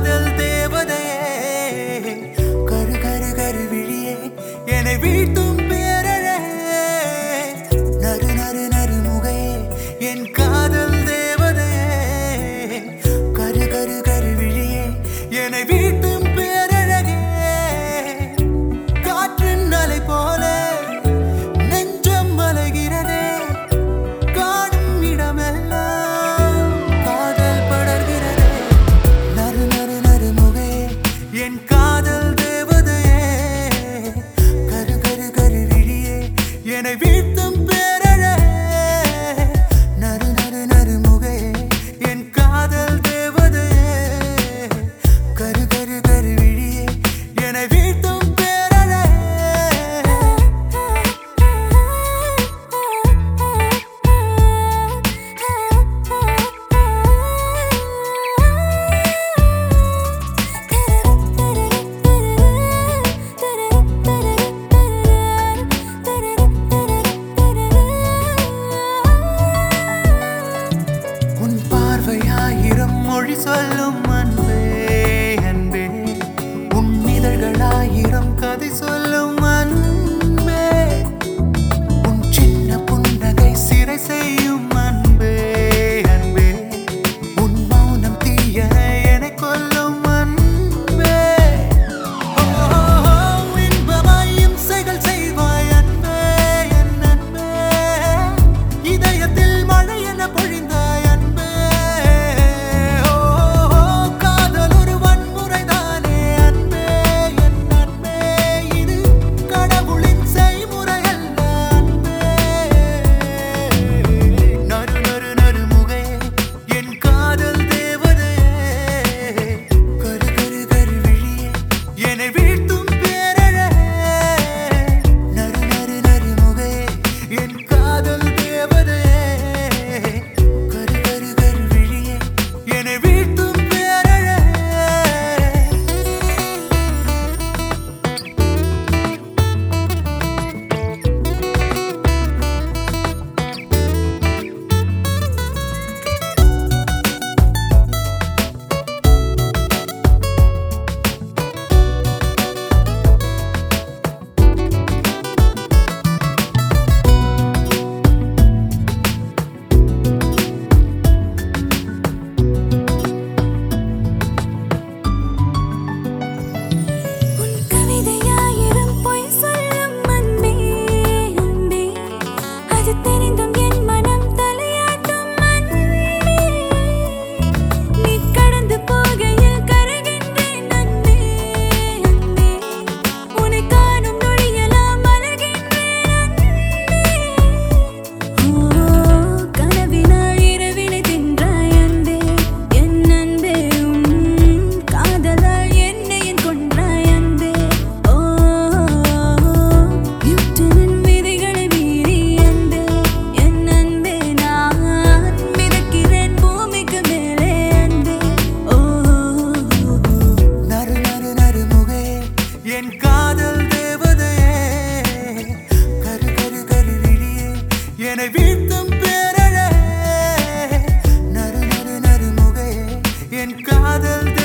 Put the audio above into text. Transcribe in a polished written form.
காதல் தேவதையே கரு கரு கரு விழியே என்னை வீழ்த்தும் பேரழகே நறு நறு நறு முகையே என் காதல் தேவதையே கரு கரு கரு விழியே என்னை வீழ்த்தும் பேரழகே காற்றின் அலை போல நெஞ்சம் அலைகிறதே காணும் இடமெல்லாம் காதல் படர்கிறதே நறு நறு நறு முகையே என் காதல் தேவதையே கரு கரு கரு விழியே என்னை வீழ்த்தும் பேரழகே நறு நறு நறு முகையே என் காதல் தேவதையே கரு கரு கரு விழியே என்னை வீழ்த்தும் உன் பார்வையாயிரம் மொழி சொல்லும் அன்பே அன்பே உன் இதழ்களாயிரம் கதை சொல்லும் அன்பே உன் சின்ன புன்னகை சிறை செய்யும் அன்பே அன்பே உன் மௌனம் தீயனை என்னை கொல்லும் அன்பே இன்பமாய் இம்சைகள் செய்வாய் அன்பே என் அன்பே இதயத்தில் மழை என பொழிந்தாய் அன்பே காதல் ஒரு வன்முறைதானே அன்பே என் அன்பே இது கடவுளின் செய்முறை அல்ல அன்பே நறு நறு நறு முகையே என் காதல் தேவதையே கரு கரு கரு விழியே என்னை வீழ்த்தும் பேரழகே நறு நறு நறு முகையே என் காதல் தேவதையே கரு கரு கரு விழியே என்னை வீழ்த்தும் பேரழகே உன் கவிதையாயிரம் பொய் சொல்லும் அன்பே அன்பே அது தெரிந்தும் என் மனம் தலையாட்டும் அன்பே நீ கடந்து போகையில் கரைகின்றேன் அன்பே அன்பே உன்னை காணும் நொடியெல்லாம் மலர்கின்றேன் அன்பே கனவினால் இரவினை தின்றாய் அன்பே என் அன்பே காதலால் என்னை என் கொன்றாய் அன்பே நியூட்டனின் விதிகளை மீறி அன்பே என் அன்பே நான் மிதக்கிறேன் பூமிக்கு மேலே அன்பே நறு நறு நறு முகையே என் காதல் தேவதையே கரு கரு கரு விழியே என்னை வீழ்த்தும் பேரழகே நறு நறு நறு முகையே என் காதல்